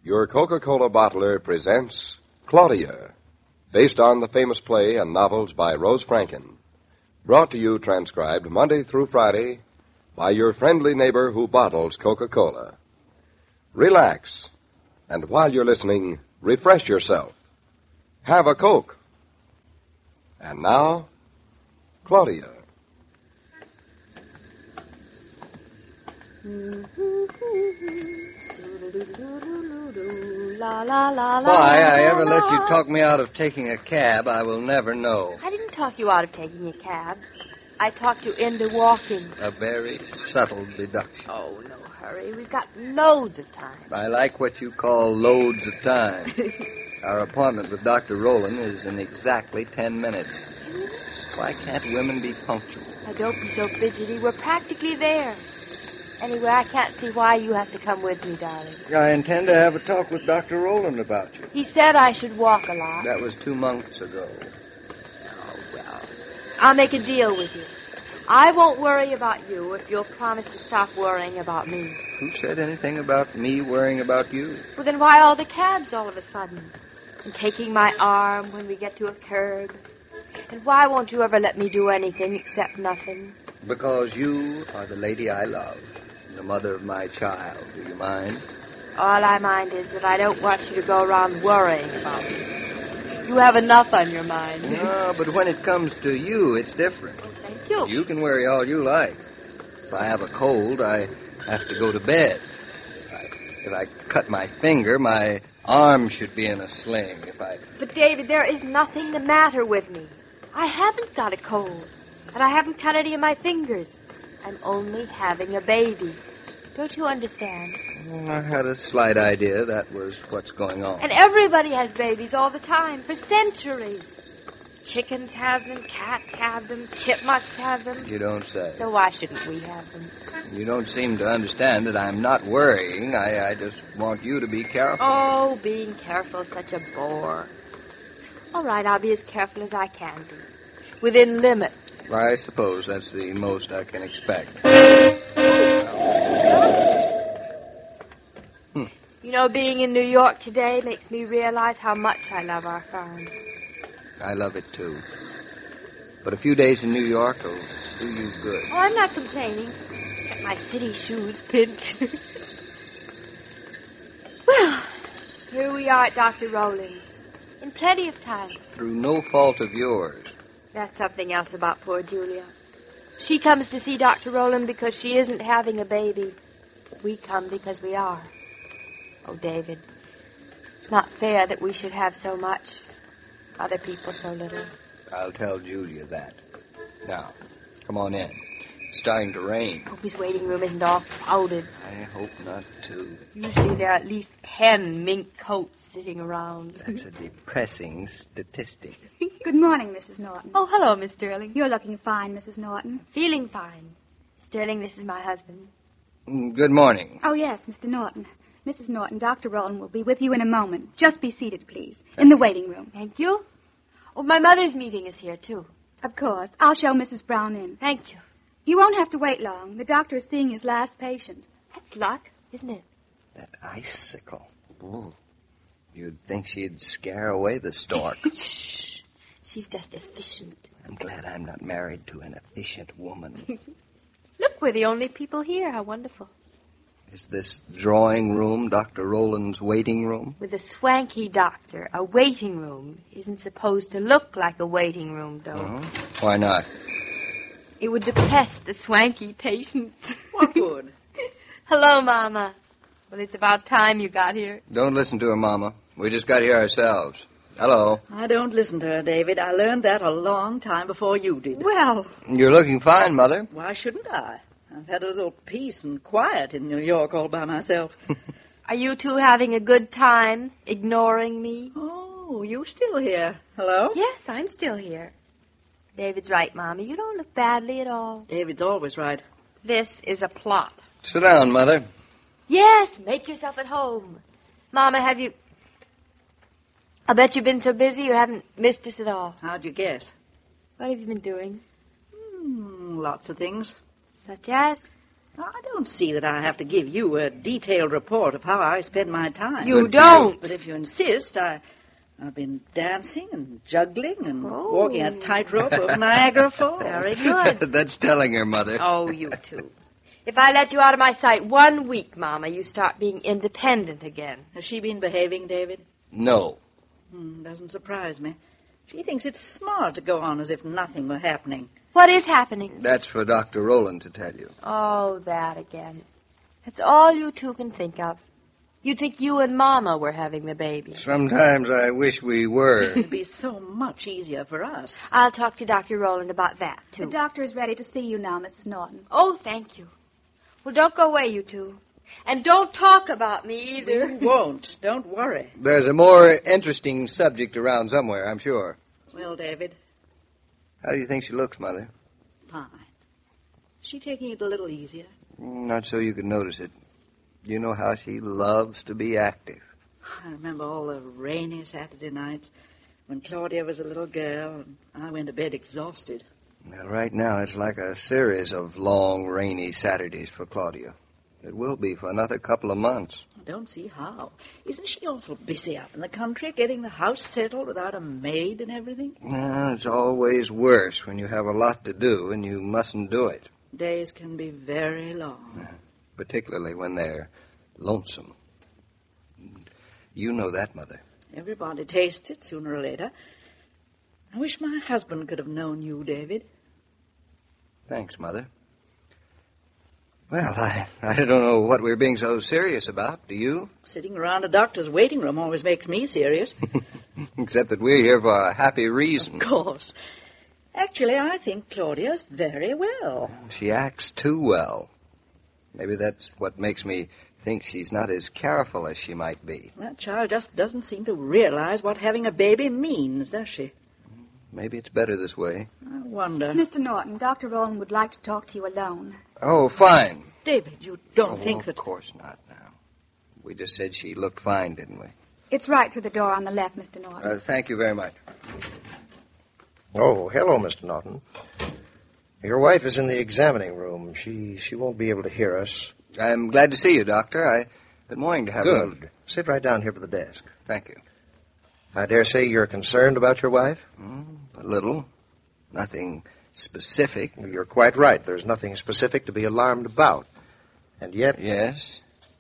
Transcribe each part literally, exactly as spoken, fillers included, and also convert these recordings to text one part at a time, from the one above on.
Your Coca-Cola bottler presents Claudia, based on the famous play and novels by Rose Franken. Brought to you, transcribed Monday through Friday, by your friendly neighbor who bottles Coca-Cola. Relax, and while you're listening, refresh yourself. Have a Coke. And now, Claudia. La, la, la, la, Why I la, ever let you la. talk me out of taking a cab, I will never know. I didn't talk you out of taking a cab. I talked you into walking. A very subtle deduction. Oh, no hurry. We've got loads of time. I like what you call loads of time. Our appointment with Doctor Rowland is in exactly ten minutes. Why can't women be punctual? Now, don't be so fidgety. We're practically there. Anyway, I can't see why you have to come with me, darling. I intend to have a talk with Doctor Rowland about you. He said I should walk a lot. That was two months ago. Oh, well. I'll make a deal with you. I won't worry about you if you'll promise to stop worrying about me. Who said anything about me worrying about you? Well, then why all the cabs all of a sudden? And taking my arm when we get to a curb? And why won't you ever let me do anything except nothing? Because you are the lady I love, the mother of my child. Do you mind? All I mind is that I don't want you to go around worrying about me. You have enough on your mind. No, but when it comes to you, it's different. Thank you. You can worry all you like. If I have a cold, I have to go to bed. If I, if I cut my finger, my arm should be in a sling. If I... But, David, there is nothing the matter with me. I haven't got a cold, and I haven't cut any of my fingers. I'm only having a baby. Don't you understand? Well, I had a slight idea that was what's going on. And everybody has babies all the time, for centuries. Chickens have them, cats have them, chipmunks have them. You don't say. So why shouldn't we have them? You don't seem to understand that I'm not worrying. I, I just want you to be careful. Oh, being careful is such a bore. All right, I'll be as careful as I can be. Within limits. I suppose that's the most I can expect. Hmm. You know, being in New York today makes me realize how much I love our farm. I love it, too. But a few days in New York will do you good. Oh, I'm not complaining. Except my city shoes pinch. Well, here we are at Doctor Rowland's. In plenty of time. Through no fault of yours. That's something else about poor Julia. She comes to see Doctor Rowland because she isn't having a baby. We come because we are. Oh, David, it's not fair that we should have so much, other people so little. I'll tell Julia that. Now, come on in. It's starting to rain. Hope his waiting room isn't all crowded. I hope not, too. Usually there are at least ten mink coats sitting around. That's a depressing statistic. Good morning, Missus Norton. Oh, hello, Miss Sterling. You're looking fine, Missus Norton. Feeling fine. Sterling, this is my husband. Good morning. Oh, yes, Mister Norton. Missus Norton, Doctor Rowland will be with you in a moment. Just be seated, please, in the waiting room. Thank you. Oh, my mother's meeting is here, too. Of course. I'll show Missus Brown in. Thank you. You won't have to wait long. The doctor is seeing his last patient. That's luck, isn't it? That icicle. Ooh. You'd think she'd scare away the stork. Shh. She's just efficient. I'm glad I'm not married to an efficient woman. Look, we're the only people here. How wonderful. Is this drawing room Doctor Rowland's waiting room? With a swanky doctor, a waiting room isn't supposed to look like a waiting room, though. Uh-huh. Why not? It would depress the swanky patients. What would? Hello, Mama. Well, it's about time you got here. Don't listen to her, Mama. We just got here ourselves. Hello. I don't listen to her, David. I learned that a long time before you did. Well, You're looking fine, Mother. Why shouldn't I? I've had a little peace and quiet in New York all by myself. are you two having a good time, ignoring me? Oh, you still here. Hello? Yes, I'm still here. David's right, Mommy. You don't look badly at all. David's always right. This is a plot. Sit down, Mother. Yes, make yourself at home. Mama, have you... I bet you've been so busy you haven't missed us at all. How'd you guess? What have you been doing? Hmm, lots of things. Such as? I don't see that I have to give you a detailed report of how I spend my time. You don't. But if you insist, I, I've been dancing and juggling and Oh. walking a tightrope over Niagara Falls. Very good. That's telling her, Mother. Oh, you two. If I let you out of my sight one week, Mama, you start being independent again. Has she been behaving, David? No. Hmm, doesn't surprise me. She thinks it's smart to go on as if nothing were happening. What is happening? That's for Doctor Rowland to tell you. Oh, that again. That's all you two can think of. You'd think you and Mama were having the baby. Sometimes I wish we were. It'd be so much easier for us. I'll talk to Doctor Rowland about that, The too. doctor is ready to see you now, Missus Norton. Oh, thank you. Well, don't go away, you two. And don't talk about me either. You won't. Don't worry. There's a more interesting subject around somewhere, I'm sure. Well, David, How do you think she looks, Mother? fine. Is she taking it a little easier? Not so you could notice it. You know how she loves to be active. I remember all the rainy Saturday nights when Claudia was a little girl and I went to bed exhausted. Well, right now it's like a series of long, rainy Saturdays for Claudia. It will be for another couple of months. I don't see how. Isn't she awful busy up in the country getting the house settled without a maid and everything? Well, it's always worse when you have a lot to do and you mustn't do it, Days can be very long. particularly when they're lonesome. You know that, Mother. Everybody tastes it sooner or later. I wish my husband could have known you, David. Thanks, Mother. Well, I, I don't know what we're being so serious about, do you? Sitting around a doctor's waiting room always makes me serious. Except that we're here for a happy reason. Of course. Actually, I think Claudia's very well. She acts too well. Maybe that's what makes me think she's not as careful as she might be. That child just doesn't seem to realize what having a baby means, does she? Maybe it's better this way. I wonder. Mister Norton, Doctor Rowland would like to talk to you alone. Oh, fine. David, you don't oh, think of that... Of course not now. We just said she looked fine, didn't we? It's right through the door on the left, Mister Norton. Uh, thank you very much. Oh, hello, Mister Norton. Your wife is in the examining room. She she won't be able to hear us. I'm glad to see you, Doctor. I've been wanting to have Good. Sit right down here by the desk. a... Thank you. I dare say you're concerned about your wife? Mm, a little. Nothing specific. You're quite right. There's nothing specific to be alarmed about. And yet... Yes?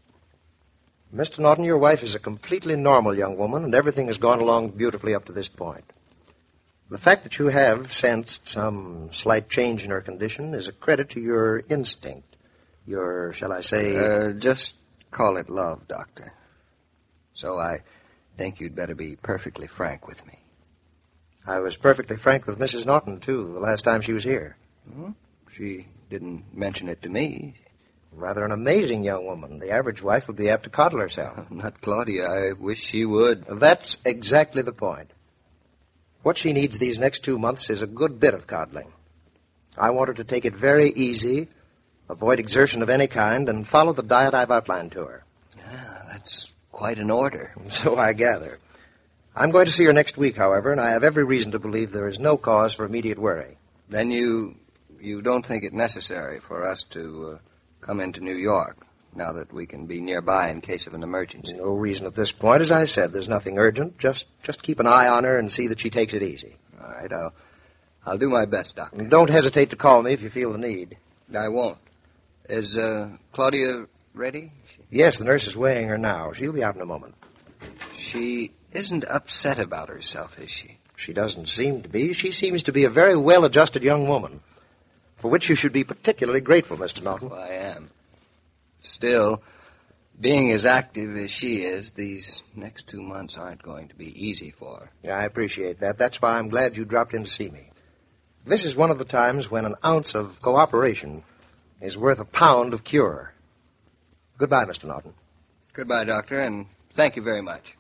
Mister Norton, your wife is a completely normal young woman, and everything has gone along beautifully up to this point. The fact that you have sensed some slight change in her condition is a credit to your instinct. Your, shall I say... Uh, just call it love, Doctor. So I think you'd better be perfectly frank with me. I was perfectly frank with Missus Norton, too, the last time she was here. Hmm? She didn't mention it to me. Rather an amazing young woman. The average wife would be apt to coddle herself. Not Claudia. I wish she would. That's exactly the point. What she needs these next two months is a good bit of coddling. I want her to take it very easy, avoid exertion of any kind, and follow the diet I've outlined to her. Yeah, that's quite an order. So I gather. I'm going to see her next week, however, and I have every reason to believe there is no cause for immediate worry. Then you you don't think it necessary for us to uh, come into New York, now that we can be nearby in case of an emergency? No reason at this point. As I said, there's nothing urgent. Just just keep an eye on her and see that she takes it easy. All right, I'll, I'll do my best, Doctor. And don't hesitate to call me if you feel the need. I won't. Is uh, Claudia ready? She, Yes, the nurse is weighing her now. She'll be out in a moment. she isn't upset about herself, is she? She doesn't seem to be. She seems to be a very well-adjusted young woman, for which you should be particularly grateful, Mister Norton. Well, I am. Still, being as active as she is, these next two months aren't going to be easy for her. Yeah, I appreciate that. That's why I'm glad you dropped in to see me. This is one of the times when an ounce of cooperation is worth a pound of cure. Goodbye, Mister Norton. Goodbye, Doctor, and thank you very much.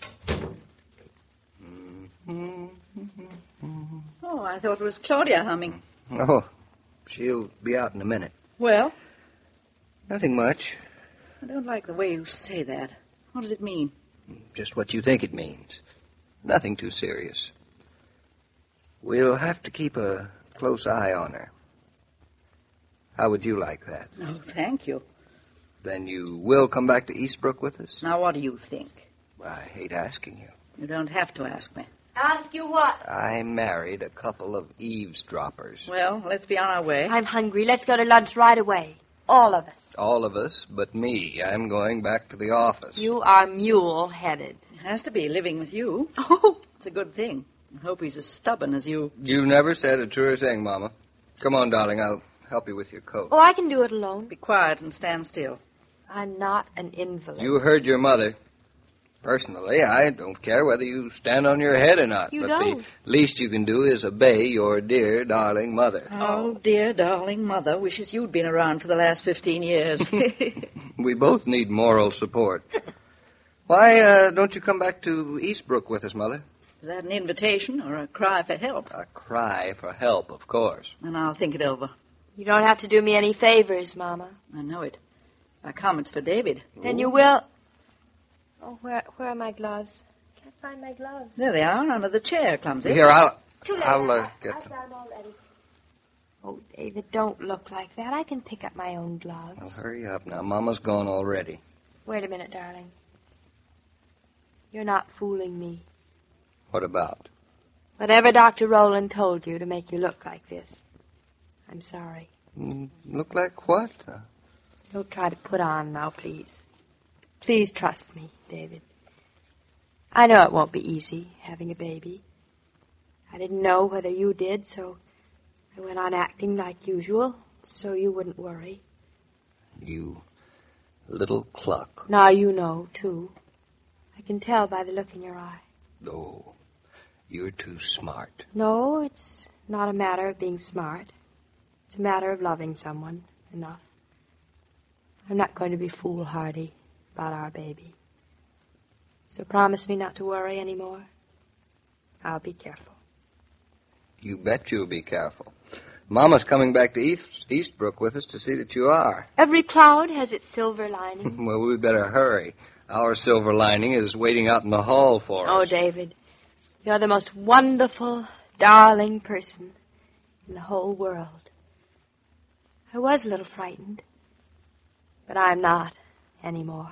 Oh, I thought it was Claudia humming. Oh, she'll be out in a minute. Well, Nothing much. I don't like the way you say that. What does it mean? Just what you think it means. Nothing too serious. We'll have to keep a close eye on her. How would you like that? No, thank you. Then you will come back to Eastbrook with us? Now, what do you think? I hate asking you. You don't have to ask me. Ask you what? I married a couple of eavesdroppers. Well, let's be on our way. I'm hungry. Let's go to lunch right away. All of us. All of us but me. I'm going back to the office. You are mule-headed. It has to be, living with you. Oh, It's a good thing. I hope he's as stubborn as you. You never said a truer thing, Mama. Come on, darling. I'll help you with your coat. oh, I can do it alone. Be quiet and stand still. I'm not an invalid. You heard your mother. Personally, I don't care whether you stand on your head or not. You but don't. the least you can do is obey your dear, darling mother. Oh, dear, darling mother wishes you'd been around for the last fifteen years. We both need moral support. Why uh, don't you come back to Eastbrook with us, Mother? Is that an invitation or a cry for help? A cry for help, of course. And I'll think it over. You don't have to do me any favors, Mama. I know it. I come, it's for David. Then you will... Oh, where where are my gloves? Can't find my gloves. There they are, under the chair, Clumsy. Here, I'll, Too late. I'll uh, I- get I've them. got 'em already. Oh, David, don't look like that. I can pick up my own gloves. Well, hurry up now. Mama's gone already. Wait a minute, darling. You're not fooling me. What about? Whatever Doctor Rowland told you to make you look like this, I'm sorry. Mm, look like what? Uh, Don't try to put on now, please. Please trust me, David. I know it won't be easy, having a baby. I didn't know whether you did, so I went on acting like usual, so you wouldn't worry. You little cluck. Now you know, too. I can tell by the look in your eye. Oh, you're too smart. No, it's not a matter of being smart. It's a matter of loving someone enough. I'm not going to be foolhardy about our baby. So promise me not to worry anymore. I'll be careful. You bet you'll be careful. Mama's coming back to East, Eastbrook with us to see that you are. Every cloud has its silver lining. Well, we better hurry. Our silver lining is waiting out in the hall for Oh, us. David, you're the most wonderful, darling person in the whole world. I was a little frightened, but I'm not anymore.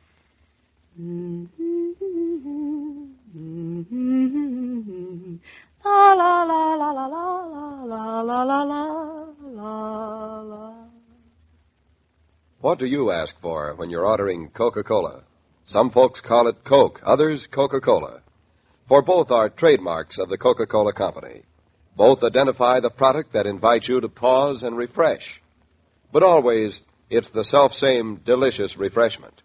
La la la la la la la la la la la la. What do you ask for when you're ordering Coca-Cola? Some folks call it Coke, others Coca-Cola. For both are trademarks of the Coca-Cola Company. Both identify the product that invites you to pause and refresh. But always, it's the self-same delicious refreshment.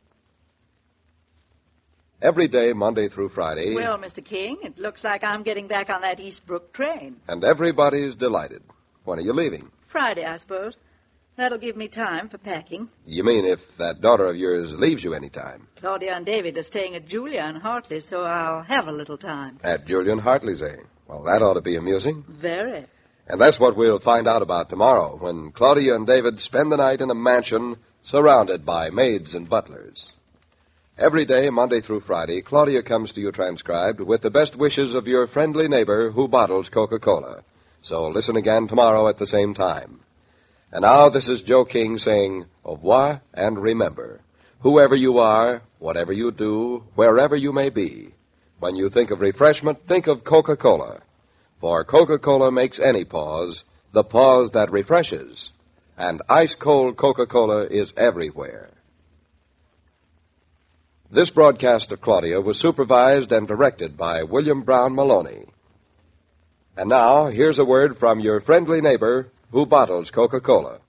Every day, Monday through Friday, Well, Mister King, it looks like I'm getting back on that Eastbrook train. and everybody's delighted. When are you leaving? Friday, I suppose. That'll give me time for packing. You mean if that daughter of yours leaves you any time? Claudia and David are staying at Julia and Hartley, so I'll have a little time. At Julian Hartley's, eh? Well, that ought to be amusing. Very. And that's what we'll find out about tomorrow, when Claudia and David spend the night in a mansion surrounded by maids and butlers. Every day, Monday through Friday, Claudia comes to you transcribed with the best wishes of your friendly neighbor who bottles Coca-Cola. So listen again tomorrow at the same time. And now this is Joe King saying au revoir and remember, whoever you are, whatever you do, wherever you may be, when you think of refreshment, think of Coca-Cola. For Coca-Cola makes any pause the pause that refreshes. And ice-cold Coca-Cola is everywhere. This broadcast of Claudia was supervised and directed by William Brown Maloney. And now, here's a word from your friendly neighbor who bottles Coca-Cola.